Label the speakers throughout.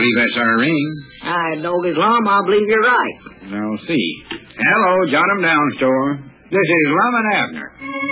Speaker 1: believe that's our ring.
Speaker 2: Doggy Lum, I believe you're right.
Speaker 1: I'll see. Hello, Jot 'em down store. This is Lum and Abner.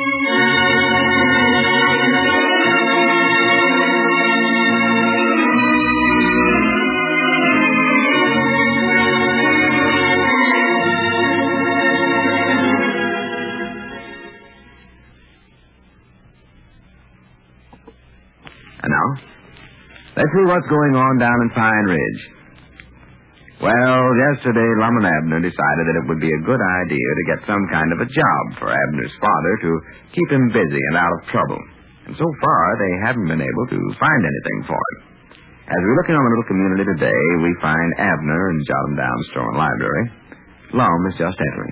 Speaker 3: And now, let's see what's going on down in Pine Ridge. Well, yesterday, Lum and Abner decided that it would be a good idea to get some kind of a job for Abner's father to keep him busy and out of trouble. And so far, they haven't been able to find anything for him. As we look in on the little community today, we find Abner in Jot 'em Down store and library. Lum is just entering.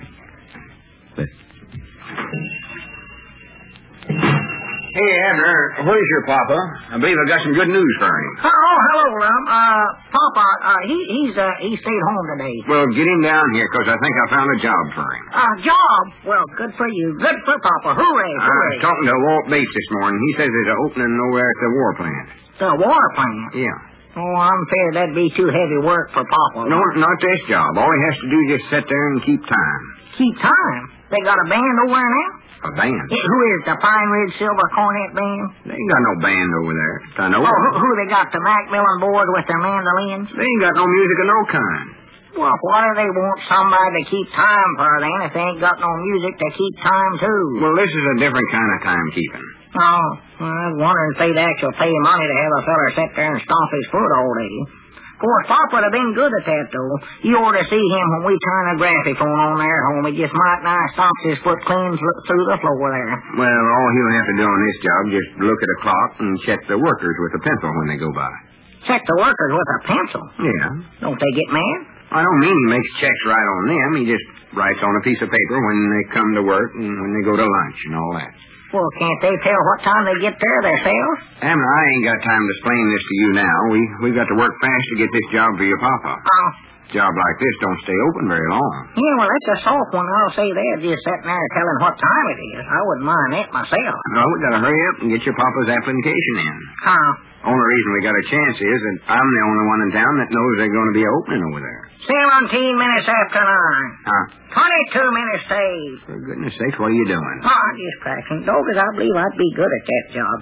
Speaker 1: Hey, Abner, where's your papa? I believe I got some good news for him.
Speaker 2: Oh, hello, Lum. Papa, he stayed home today.
Speaker 1: Well, get him down here, because I think I found a job for him.
Speaker 2: Job? Well, good for you. Good for Papa. Hooray,
Speaker 1: I
Speaker 2: hooray.
Speaker 1: was talking to Walt Bates this morning. He says there's an opening over there at the war plant.
Speaker 2: The war plant?
Speaker 1: Yeah.
Speaker 2: Oh, I'm afraid that'd be too heavy work for Papa.
Speaker 1: No, not this job. All he has to do is just sit there and keep time.
Speaker 2: Keep time? They got a band over there now?
Speaker 1: A band?
Speaker 2: Yeah, who is the Pine Ridge Silver Cornet Band?
Speaker 1: They ain't got no band over there. I know.
Speaker 2: Who they got, the Macmillan boys with their mandolins?
Speaker 1: They ain't got no music of no kind.
Speaker 2: Well, what do they want somebody to keep time for then if they ain't got no music to keep time too?
Speaker 1: Well, this is a different kind of timekeeping.
Speaker 2: Oh, well, I was wondering if they'd actually pay money to have a feller sit there and stomp his foot all day. Of course, Pop would have been good at that, though. You ought to see him when we turn the graphophone on there at home. He just might nigh stomps his foot clean through the floor there.
Speaker 1: Well, all he'll have to do on this job is just look at a clock and check the workers with a pencil when they go by.
Speaker 2: Check the workers with a pencil?
Speaker 1: Yeah.
Speaker 2: Don't they get mad?
Speaker 1: I don't mean he makes checks right on them. He just writes on a piece of paper when they come to work and when they go to lunch and all that.
Speaker 2: Well, can't they tell what time they get there themselves?
Speaker 1: Abner, I ain't got time to explain this to you now. We've got to work fast to get this job for your papa.
Speaker 2: Oh.
Speaker 1: A job like this don't stay open very long.
Speaker 2: Yeah, well, that's a soft one. I'll say that. Just sitting there telling what time it is. I wouldn't mind that myself.
Speaker 1: No, we got to hurry up and get your papa's application in.
Speaker 2: Huh?
Speaker 1: Only reason we got a chance is that I'm the only one in town that knows there's going to be an opening over there.
Speaker 2: 17 minutes after 9.
Speaker 1: Huh?
Speaker 2: 22 minutes saved.
Speaker 1: For goodness sakes, what are you doing?
Speaker 2: Oh, I'm just cracking. Doggers, I believe I'd be good at that job.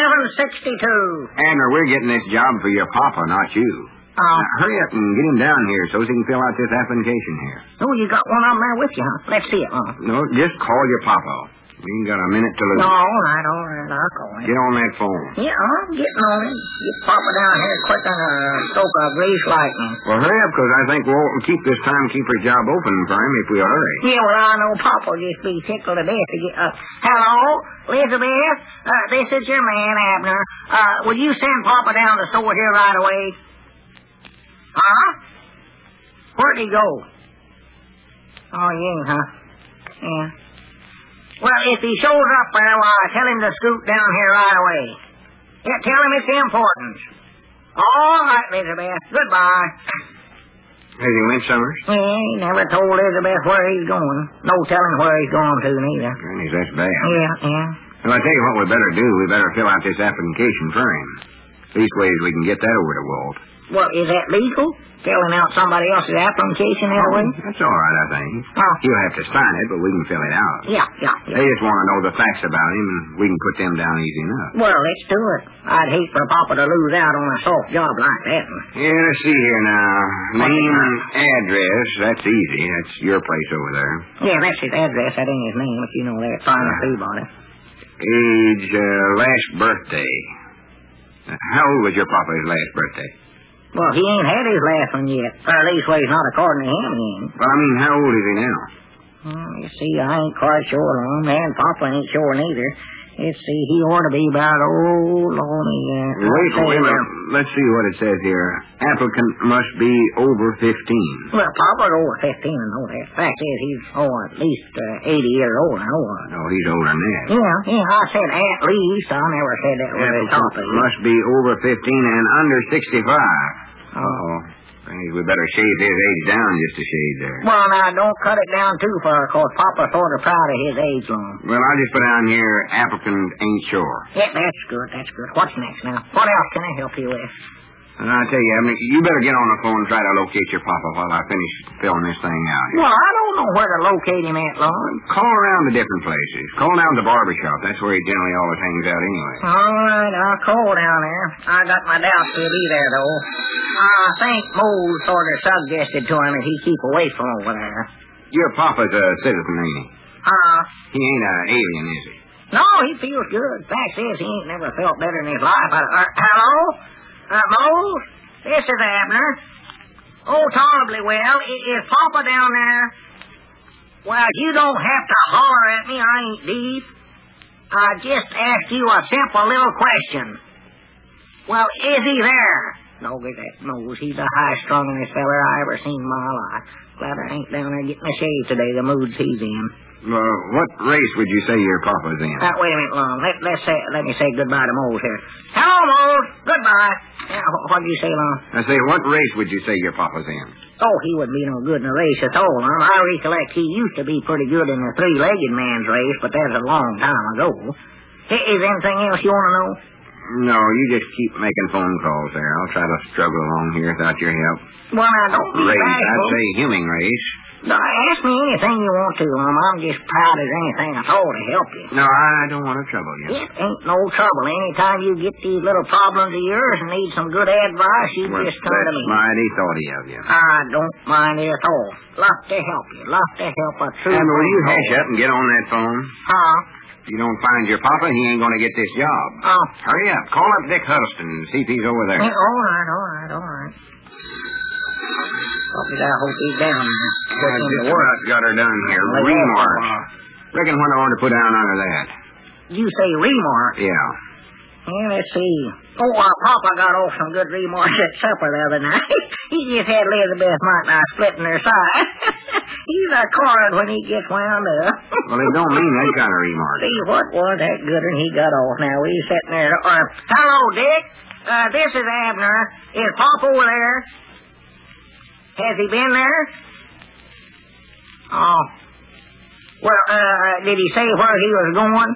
Speaker 2: 11:62.
Speaker 1: Abner, we're getting this job for your papa, not you.
Speaker 2: Oh.
Speaker 1: Now, hurry up and get him down here so he can fill out this application here.
Speaker 2: Oh, you got one of them there with you, huh? Let's see it, huh?
Speaker 1: No, just call your papa. We ain't got a minute to lose.
Speaker 2: No, all right. I'll call him.
Speaker 1: Get on that phone.
Speaker 2: Yeah, I'm getting on it. Get Papa down here quicker than a stroke of grease lightning.
Speaker 1: Well, hurry up, because I think Walt will keep this timekeeper job open for him if we hurry.
Speaker 2: Yeah, well, I know Papa will just be tickled to death to get... hello, Elizabeth? This is your man, Abner. Will you send Papa down to the store here right away? Huh? Where'd he go? Oh, yeah, huh? Yeah. Well, if he shows up there, why, tell him to scoot down here right away. Yeah, tell him it's important. All right, Elizabeth. Goodbye.
Speaker 1: Has he went, Summers?
Speaker 2: Yeah, he never told Elizabeth where he's going. No telling where he's going to, neither.
Speaker 1: Goodness, that's bad.
Speaker 2: Yeah.
Speaker 1: Well, I tell you what we better do. We better fill out this application for him. Leastways, we can get that over to Walt.
Speaker 2: Well, is that legal? Filling out somebody else's application that way?
Speaker 1: That's all right, I think.
Speaker 2: Oh.
Speaker 1: He'll have to sign it, but we can fill it out.
Speaker 2: Yeah.
Speaker 1: They just want to know the facts about him, and we can put them down easy enough.
Speaker 2: Well, let's do it. I'd hate for Papa to lose out on a soft job like that.
Speaker 1: Yeah, let's see here now. Name and address, that's easy. That's your place over there.
Speaker 2: Yeah, that's his address. That ain't his name, if you know that. Fine Peabody.
Speaker 1: Age, last birthday. How old was your papa's last birthday?
Speaker 2: Well, he ain't had his last one yet. Or leastways, not according to him, he ain't.
Speaker 1: Well, I mean, how old is he now?
Speaker 2: You see, I ain't quite sure on him, and Papa ain't sure neither. Let's see, he ought to be about,
Speaker 1: Wait a minute. Let's see what it says here. Applicant must be over 15.
Speaker 2: Well, Papa's over 15, I know that. Fact is, he's, at least 80 years old, I know that.
Speaker 1: Oh, he's older than that.
Speaker 2: Yeah, I said at least. I never said that was his top.
Speaker 1: Must be over 15 and under 65.
Speaker 2: Oh.
Speaker 1: We better shave his age down just a shade there.
Speaker 2: Well, now, don't cut it down too far, because Papa's sort of proud of his age long.
Speaker 1: Well, I'll just put down here, applicant ain't sure.
Speaker 2: Yeah, that's good. What's next now? What else can I help you with?
Speaker 1: And I tell you, Abner, you better get on the phone and try to locate your papa while I finish filling this thing out here.
Speaker 2: Well, I don't know where to locate him at, Lon.
Speaker 1: Call around to different places. Call down to the barber shop. That's where he generally always hangs out anyway.
Speaker 2: All right, I'll call down there. I got my doubts he'll be there, though. I think Mose sort of suggested to him that he keep away from over there.
Speaker 1: Your papa's a citizen, ain't he? He ain't an alien, is he?
Speaker 2: No, he feels good. Fact is, he ain't never felt better in his life. Hello? Mose? This is Abner. Oh, tolerably well. Is Papa down there? Well, you don't have to holler at me. I ain't deep. I just asked you a simple little question. Well, is he there? No, get that Mose. He's the highest-strungest feller I ever seen in my life. Glad I ain't down there getting a shave today, the moods he's in.
Speaker 1: What race would you say your papa's in?
Speaker 2: Wait a minute, Lon. Let me say goodbye to Mose here. Hello, Mose. Goodbye. What did you say, Lon?
Speaker 1: I say, what race would you say your papa's in?
Speaker 2: Oh, he wouldn't be no good in a race at all, Lon. I recollect he used to be pretty good in the three-legged man's race, but that's a long time ago. Is anything else you want to know?
Speaker 1: No, you just keep making phone calls there. I'll try to struggle along here without your help.
Speaker 2: Well, now, don't be
Speaker 1: race,
Speaker 2: bashful.
Speaker 1: I'd say human race.
Speaker 2: No, ask me anything you want to, Lon. I'm just proud as anything at all to help you.
Speaker 1: No, I don't want to trouble you.
Speaker 2: It ain't no trouble. Anytime you get these little problems of yours and need some good advice, you just come to me.
Speaker 1: That's mighty thoughty of you.
Speaker 2: I don't mind it at all. Love to help you. Love to help a true
Speaker 1: And will you
Speaker 2: friend.
Speaker 1: hush up and get on that phone? If you don't find your papa, he ain't going to get this job.
Speaker 2: Oh.
Speaker 1: Hurry up. Call up Dick Huddleston and see if he's over there.
Speaker 2: Yeah, all right. I hope he's down there.
Speaker 1: I just about got her done here. Remark. Reckon what I want to put down under that.
Speaker 2: You say remark?
Speaker 1: Yeah.
Speaker 2: Yeah, let's see. Oh, Papa got off some good remarks at supper the other night. He just had Elizabeth Mott and I splitting her side. He's a card when he gets wound up.
Speaker 1: Well, it don't mean that kind of remark.
Speaker 2: See, what was that good and he got off. Now, he's sitting there. Hello, Dick. This is Abner. Is Papa over there? Has he been there? Oh. Well, did he say where he was going?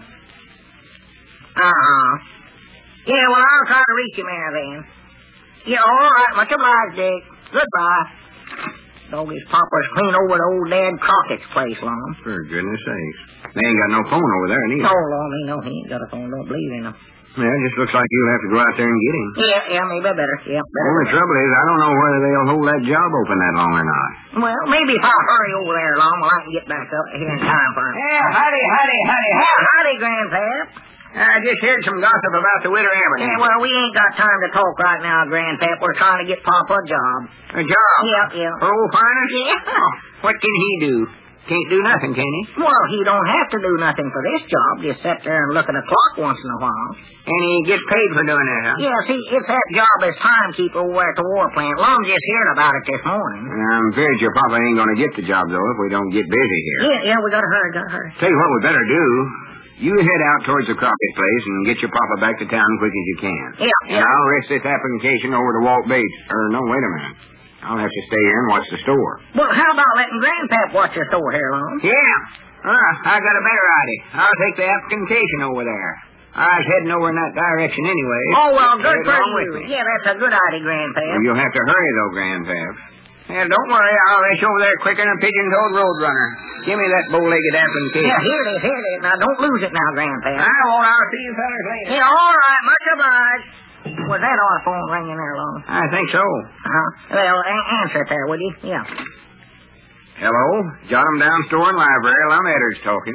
Speaker 2: Yeah, well, I'll try to reach him there then. Yeah, all right. Much obliged, Dick. Goodbye. Doggy's Papa's clean over to old Dad Crockett's place, Lon.
Speaker 1: For goodness sakes. They ain't got no phone over there, neither.
Speaker 2: No, Lon, no, he ain't got a phone. Don't believe in him.
Speaker 1: Yeah, it just looks like you'll have to go out there and get him.
Speaker 2: Yeah, maybe better. Yeah, better.
Speaker 1: Only trouble is, I don't know whether they'll hold that job open that long or not.
Speaker 2: Well, maybe if I hurry over there, Lon, I can get back up here in time for him.
Speaker 1: Yeah, howdy.
Speaker 2: Howdy, Grandpap.
Speaker 1: I just heard some gossip about the widow Abernathy.
Speaker 2: Yeah, well, we ain't got time to talk right now, Grandpap. We're trying to get Papa a job.
Speaker 1: A job?
Speaker 2: Yeah.
Speaker 1: For old Finers?
Speaker 2: Yeah.
Speaker 1: Oh, what can he do? Can't do nothing, can he?
Speaker 2: Well, he don't have to do nothing for this job. Just sit there and look at the clock once in a while.
Speaker 1: And he gets paid for doing that, huh?
Speaker 2: Yeah, see, it's that job as timekeeper over at the war plant. Lum just heard about it this morning.
Speaker 1: I'm afraid your papa ain't going to get the job, though, if we don't get busy here.
Speaker 2: Yeah, we gotta hurry.
Speaker 1: Tell you what we better do. You head out towards the Crockett place and get your papa back to town quick as you can.
Speaker 2: Yeah.
Speaker 1: And I'll rest this application over to Walt Bates. No, wait a minute. I'll have to stay here and watch the store.
Speaker 2: Well, how about letting Grandpap watch the store here, Lum?
Speaker 1: Yeah. I got a better idea. I'll take the application over there. I was heading over in that direction anyway.
Speaker 2: Oh, well, good
Speaker 1: Head
Speaker 2: for
Speaker 1: along with
Speaker 2: you.
Speaker 1: me.
Speaker 2: Yeah, that's a good idea, Grandpap.
Speaker 1: Well, you'll have to hurry, though, Grandpap. Yeah, don't worry. I'll rush over there quicker than a pigeon-toed roadrunner. Give me that bow-legged application.
Speaker 2: Yeah, here it is. Now, don't lose it now, Grandpap.
Speaker 1: I won't. I'll see you fellas later.
Speaker 2: Yeah, all right. Much obliged. Was that our phone ringing there, Lum?
Speaker 1: I think so.
Speaker 2: Well, answer it there, would you? Yeah.
Speaker 1: Hello? Jot 'em down, store and library. I'm Eddard's talking.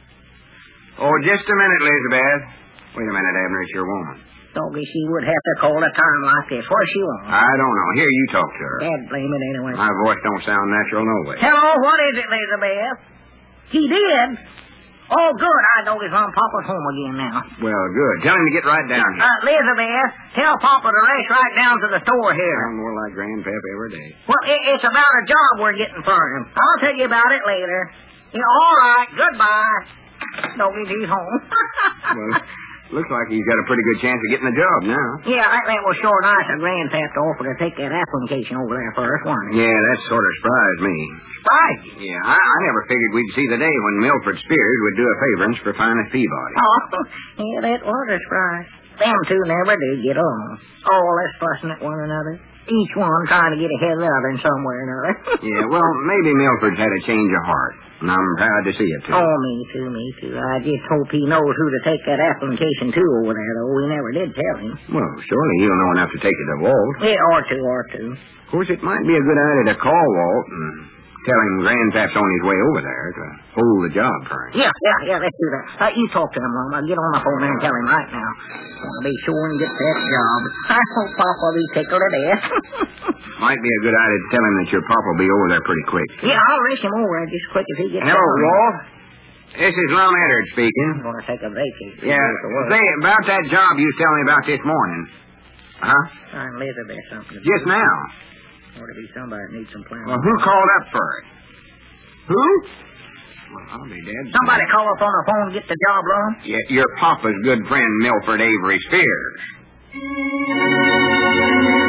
Speaker 1: Oh, just a minute, Elizabeth. Wait a minute, Abner. It's your woman.
Speaker 2: Doggy, she would have to call a time like this. Where's she on?
Speaker 1: I don't know. Here, you talk to her.
Speaker 2: Dad blame it anyway.
Speaker 1: My voice don't sound natural no way.
Speaker 2: Hello, what is it, Elizabeth? He did? Oh, good. I know he's on Papa's home again now.
Speaker 1: Well, good. Tell him to get right down here.
Speaker 2: Elizabeth, tell Papa to race right down to the store here.
Speaker 1: I'm more like Grandpap every day.
Speaker 2: Well, it's about a job we're getting for him. I'll tell you about it later. Yeah, all right. Goodbye. Doggy, he's home.
Speaker 1: Well, looks like he's got a pretty good chance of getting the job now.
Speaker 2: Yeah, that was sure nice of Grandpap to offer to take that application over there first, wasn't it?
Speaker 1: Yeah, that sort of surprised me.
Speaker 2: Surprised you?
Speaker 1: Yeah, I never figured we'd see the day when Milford Spears would do a favor for Finest Peabody.
Speaker 2: Oh, yeah, that was a surprise. Them two never did get along. Always fussing at one another. Each one trying to get ahead of the other in some way or another.
Speaker 1: Yeah, well, maybe Milford's had a change of heart, and I'm proud to see it, too.
Speaker 2: Oh, me too. I just hope he knows who to take that application to over there, though. We never did tell him.
Speaker 1: Well, surely he'll know enough to take it to Walt.
Speaker 2: Yeah, or two.
Speaker 1: Of course, it might be a good idea to call Walt and tell him Grandpap's on his way over there to hold the job for him.
Speaker 2: Yeah, let's do that. You talk to him, Mama. Get on the phone there and tell him right now. Want to be sure and get that job. I hope Papa'll be tickled to death.
Speaker 1: Might be a good idea to tell him that your Papa will be over there pretty quick.
Speaker 2: Yeah, I'll race him over just as quick as he gets
Speaker 1: Hello,
Speaker 2: down.
Speaker 1: Walt. This is Lum Eddard speaking.
Speaker 2: I'm going to take a vacation.
Speaker 1: Yeah, say, about that job you was telling me about this morning. Huh?
Speaker 2: I'm Elizabeth something.
Speaker 1: Just now.
Speaker 2: Ought to be somebody that needs some plans.
Speaker 1: Well, who called up for it? Who? Well, I'll be dead.
Speaker 2: Somebody call up on the phone and get the job, Lum?
Speaker 1: Yeah, your Papa's good friend, Milford Avery Spears.